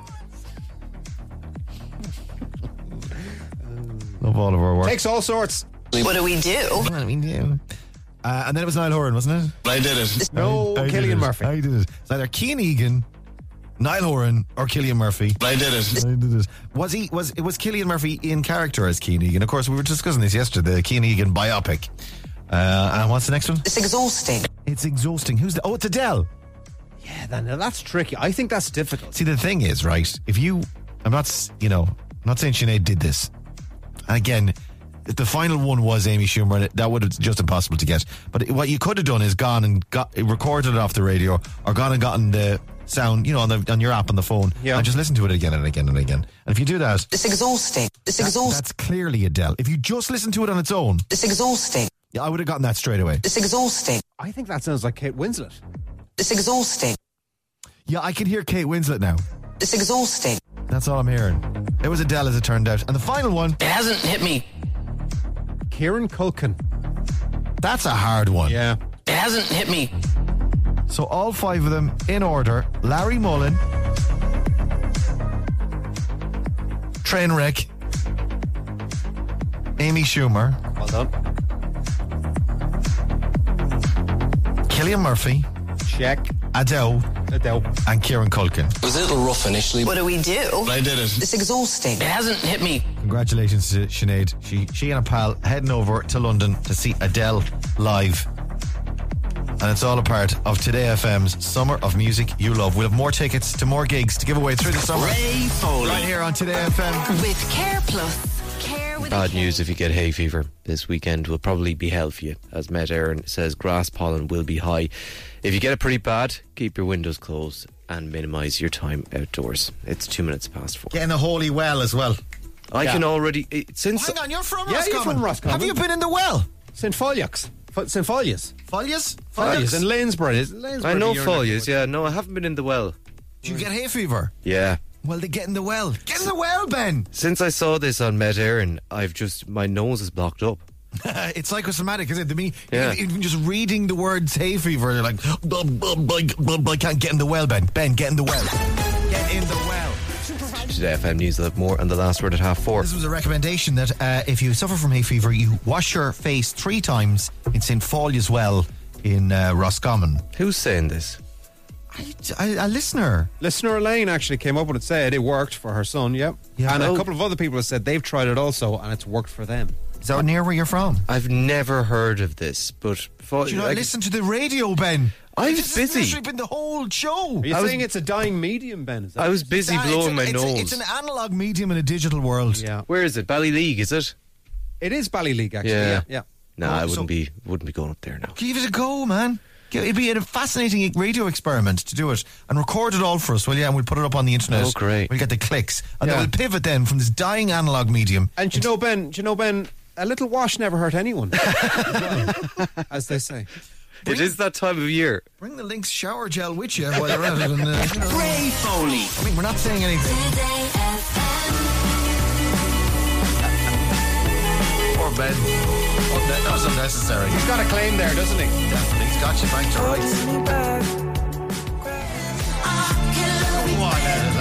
Love all of her work. Takes all sorts. What do we do? What do we do? And then it was Niall Horan, wasn't it? I did it. No, Cillian Murphy. I did it. It's either Cian Egan, Niall Horan, or Cillian Murphy. I did it. I did it. Was Cillian Murphy in character as Cian Egan? Of course, we were discussing this yesterday, the Cian Egan biopic. And what's the next one? It's exhausting. It's exhausting. Who's the? Oh, it's Adele. Yeah, that's tricky. I think that's difficult. See, the thing is, right? I'm not saying Sinead did this. And again, the final one was Amy Schumer, and that would have just impossible to get. But what you could have done is gone and recorded it off the radio, or gone and gotten the sound, on your app on the phone, and just listen to it again and again and again. And if you do that, it's exhausting. That's clearly Adele. If you just listen to it on its own, it's exhausting. Yeah, I would have gotten that straight away. It's exhausting. I think that sounds like Kate Winslet. It's exhausting. Yeah, I can hear Kate Winslet now. It's exhausting. That's all I'm hearing. It was Adele, as it turned out. And the final one, it hasn't hit me. Kieran Culkin. That's a hard one. Yeah. It hasn't hit me. So all 5 of them in order: Larry Mullen, Trainwreck, Amy Schumer, well done, Cillian Murphy, check, Adele, and Kieran Culkin. It was a little rough initially. What do we do? But I did it. It's exhausting. It hasn't hit me. Congratulations to Sinead. She and a pal heading over to London to see Adele live. And it's all a part of Today FM's Summer of Music You Love. We'll have more tickets to more gigs to give away through the summer. Ray Foley. Right here on Today FM. With Care Plus. Care with Bad news if you get hay fever. This weekend will probably be hell for you. As Met Éireann says, grass pollen will be high. If you get it pretty bad, keep your windows closed and minimise your time outdoors. It's 2 minutes past 4. Get in the holy well as well. I can already... Hang on, you're from Yeah, Roscommon. you're from Roscommon. Have you been in the well? St. Folliax. St. Follias. Follias? Follias. And Lanesborough. I know Follias, yeah. No, I haven't been in the well. Do you get hay fever? Yeah. Well, they get in the well. Get in the well, Ben! Since I saw this on Met Éireann, my nose is blocked up. It's psychosomatic, isn't it? To me, Yeah. even just reading the words hay fever, you're like, I can't get in the well, Ben. Ben, get in the well. Get in the well. Today FM News will have more on the last word at 4:30. This was a recommendation that if you suffer from hay fever, you wash your face 3 times in St. Follias Well in Roscommon. Who's saying this? A listener. Listener Elaine actually came up with it, said it worked for her son, yep. Yeah. And a couple of other people have said they've tried it also, and it's worked for them. Is that near where you're from? I've never heard of this, but... Do you not listen to the radio, Ben? I was This busy. has literally been the whole show. Are you saying it's a dying medium, Ben? Is that I was busy blowing my nose. It's an analog medium in a digital world. Yeah. Where is it? Ballyleague, is it? It is Ballyleague, actually. Yeah. No, I wouldn't be going up there now. Give it a go, man. It'd be a fascinating radio experiment to do it and record it all for us, will you? And we'll put it up on the internet. Oh, great. We'll get the clicks. And then we'll pivot then from this dying analog medium. And do you know, Ben, a little wash never hurt anyone. As they say. It is that time of year. Bring the Lynx shower gel with you while you're at it. And, Ray Foley. I mean, we're not saying anything. Poor Ben. That was unnecessary. He's got a claim there, doesn't he? Definitely. He's got you back to rights. What is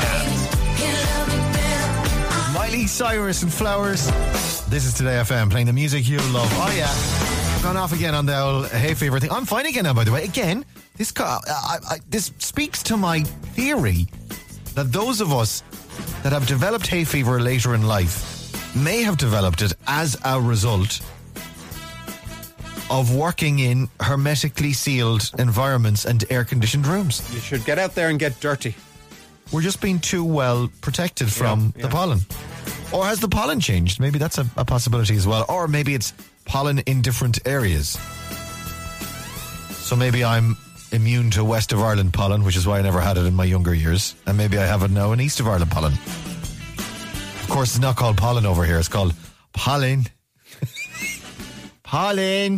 that? Miley Cyrus and Flowers. This is Today FM, playing the music you love. Oh yeah, gone off again on the old hay fever thing. I'm fine again now, by the way. Again, this speaks to my theory that those of us that have developed hay fever later in life may have developed it as a result of working in hermetically sealed environments and air-conditioned rooms. You should get out there and get dirty. We're just being too well protected from the pollen. Or has the pollen changed? Maybe that's a possibility as well. Or maybe it's pollen in different areas. So maybe I'm immune to West of Ireland pollen, which is why I never had it in my younger years. And maybe I have it now in East of Ireland pollen. Of course, it's not called pollen over here. It's called pollen. Pollen.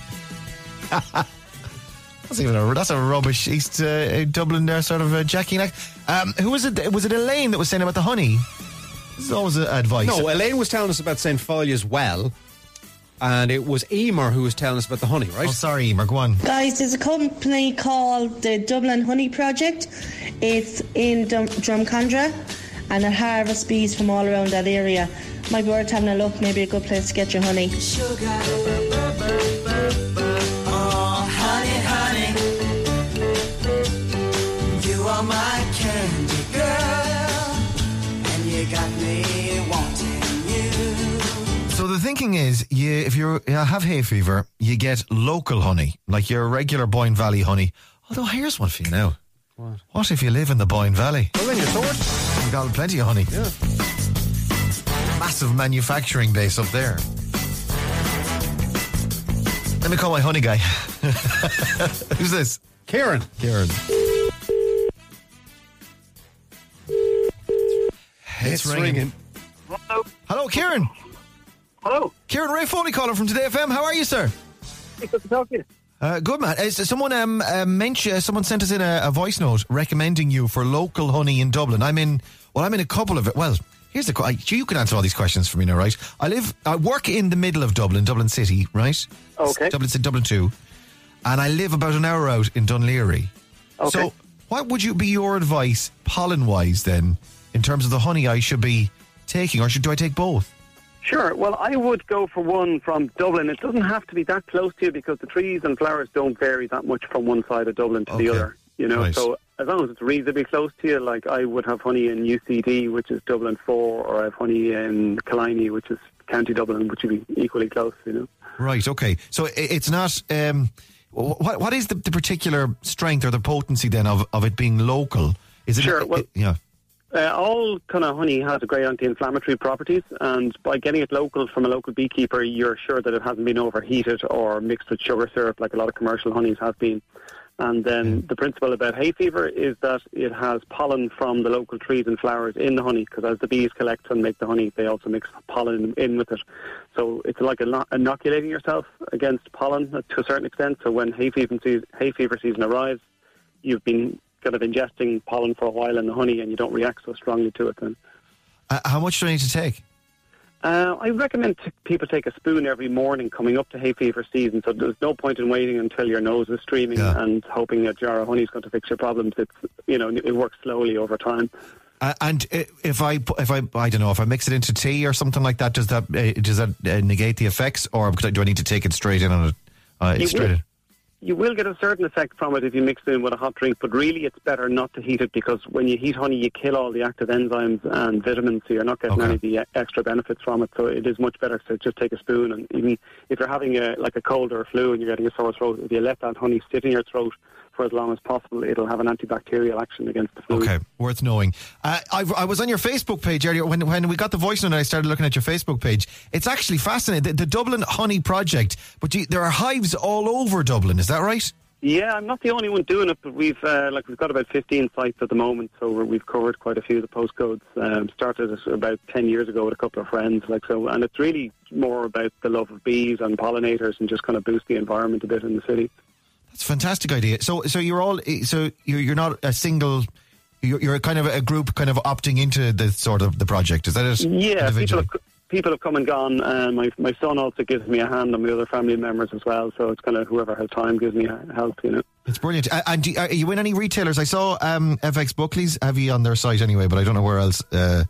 That's a rubbish East Dublin there sort of Jackie neck. Who was it? Was it Elaine that was saying about the honey? This is always advice. No, Elaine was telling us about St. Follias Well, and it was Emer who was telling us about the honey, right? Oh, sorry, Emer, go on. Guys, there's a company called the Dublin Honey Project. It's in Drumcondra, and it harvests bees from all around that area. Might be worth having a look, maybe a good place to get your honey. Sugar. Oh, honey, honey. You are my candy girl, and you got me wanting you. So the thinking is, if you have hay fever, you get local honey, like your regular Boyne Valley honey. Although here's one for you now. What if you live in the Boyne Valley? Well, then you're sorted. You've got plenty of honey. Yeah. My massive manufacturing base up there. Let me call my honey guy. Who's this? Kieran. It's ringing. Hello, Kieran. Hello. Kieran, Ray Foley calling from Today FM. How are you, sir? Hey, good to talk to you. Good, man. Someone someone sent us in a voice note recommending you for local honey in Dublin. I'm in a couple of it. Well, here's the you can answer all these questions for me now, right? I work in the middle of Dublin City, right? Okay. Dublin 2, and I live about an hour out in Dunleary. Okay. So, what would be your advice, pollen-wise, then, in terms of the honey I should be taking, or do I take both? Sure. Well, I would go for one from Dublin. It doesn't have to be that close to you because the trees and flowers don't vary that much from one side of Dublin to the other. You know, Right. so as long as it's reasonably close to you, like I would have honey in UCD, which is Dublin 4, or I have honey in Killiney, which is County Dublin, which would be equally close. You know. Right. Okay. So it's not. What is the particular strength or the potency then of it being local? Is it? Sure. Well, yeah. All kind of honey has great anti-inflammatory properties, and by getting it local from a local beekeeper, you're sure that it hasn't been overheated or mixed with sugar syrup like a lot of commercial honeys have been. And then the principle about hay fever is that it has pollen from the local trees and flowers in the honey, because as the bees collect and make the honey, they also mix pollen in with it. So it's like inoculating yourself against pollen to a certain extent. So when hay fever season arrives, you've been kind of ingesting pollen for a while in the honey and you don't react so strongly to it then. How much do I need to take? I recommend people take a spoon every morning coming up to hay fever season, so there's no point in waiting until your nose is streaming and hoping a jar of honey is going to fix your problems. It's, it works slowly over time. And if I don't know, if I mix it into tea or something like that, does that negate the effects, or do I need to take it straight in on it? You will get a certain effect from it if you mix it in with a hot drink, but really it's better not to heat it, because when you heat honey, you kill all the active enzymes and vitamins, so you're not getting any of the extra benefits from it. So it is much better to just take a spoon, and even if you're having a cold or a flu and you're getting a sore throat, if you let that honey sit in your throat for as long as possible, it'll have an antibacterial action against the flu. Okay, worth knowing. I was on your Facebook page earlier when we got the voice note and I started looking at your Facebook page. It's actually fascinating, the Dublin Honey Project, but there are hives all over Dublin, is that right? Yeah, I'm not the only one doing it, but we've got about 15 sites at the moment, so we've covered quite a few of the postcodes. Started it about 10 years ago with a couple of friends, and it's really more about the love of bees and pollinators and just kind of boost the environment a bit in the city. That's a fantastic idea. So you're not a single. You're kind of a group, kind of opting into the sort of the project. Is that it? Yeah, people have come and gone. My son also gives me a hand, and my other family members as well. So it's kind of whoever has time gives me help. It's brilliant. And are you in any retailers? I saw FX Buckley's have you on their site anyway, but I don't know where else.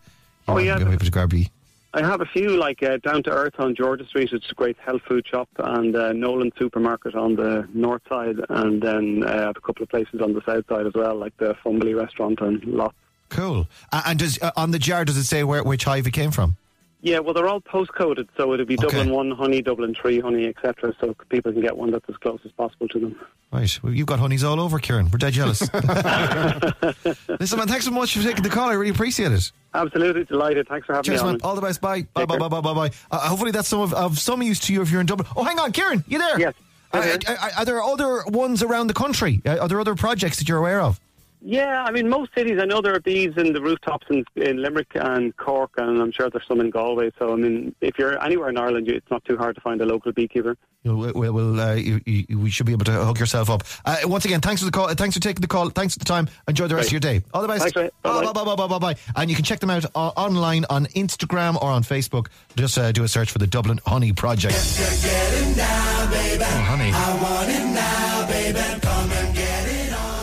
I have a few, Down to Earth on Georgia Street. It's a great health food shop, and Nolan Supermarket on the north side, and then I have a couple of places on the south side as well, like the Fumbly restaurant and lots. Cool. And does on the jar, does it say which hive it came from? Yeah, well, they're all post-coded, so it'll be Dublin 1 honey, Dublin 3 honey, etc., so people can get one that's as close as possible to them. Right. Well, you've got honeys all over, Kieran. We're dead jealous. Listen, man, thanks so much for taking the call. I really appreciate it. Absolutely delighted. Thanks for having me on. Man. All the best. Bye. Bye. Hopefully that's of some use to you if you're in Dublin. Oh, hang on, Kieran, you there? Yes. Are there other ones around the country? Are there other projects that you're aware of? Yeah, I mean, most cities, I know there are bees in the rooftops in Limerick and Cork, and I'm sure there's some in Galway. So, I mean, if you're anywhere in Ireland, it's not too hard to find a local beekeeper. We should be able to hook yourself up. Once again, thanks for the call. Thanks for taking the call. Thanks for the time. Enjoy the rest of your day. All the best. Thanks, Bye. And you can check them out online on Instagram or on Facebook. Just do a search for the Dublin Honey Project. If you're getting down, baby, honey, I want it now, baby. Come and get it on.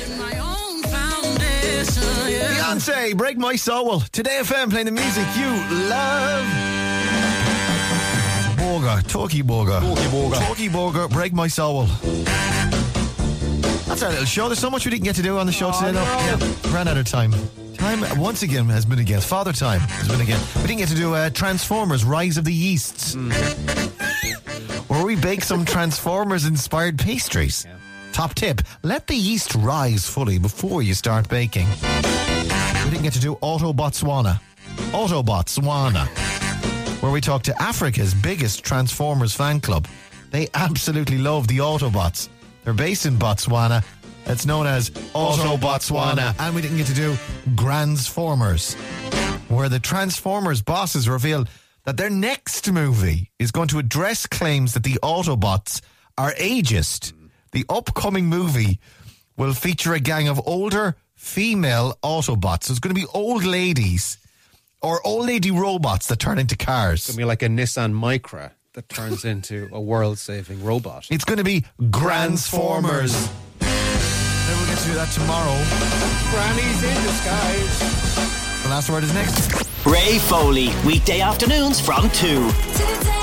Beyonce, Break My Soul. Today FM playing the music you love. Talkie Burger, Break My Soul. That's our little show. There's so much we didn't get to do on the show today. Yeah, ran out of time. Time once again has been against. Father time has been again. We didn't get to do Transformers Rise of the Yeasts. Where we bake some Transformers inspired pastries. Yeah. Top tip, let the yeast rise fully before you start baking. We didn't get to do Auto Botswana. where we talk to Africa's biggest Transformers fan club. They absolutely love the Autobots. They're based in Botswana. It's known as Auto Botswana. And we didn't get to do Transformers, where the Transformers bosses reveal that their next movie is going to address claims that the Autobots are ageist. The upcoming movie will feature a gang of older female Autobots. So it's going to be old ladies or old lady robots that turn into cars. It's going to be like a Nissan Micra that turns into a world-saving robot. It's going to be Transformers. Then we'll get to do that tomorrow. Granny's in disguise. The last word is next. Ray Foley, weekday afternoons from 2.